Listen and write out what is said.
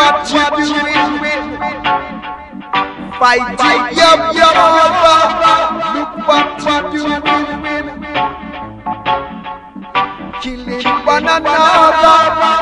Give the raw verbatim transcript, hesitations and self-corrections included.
what you doing with fighting your brother. Look what you doing with killing one another.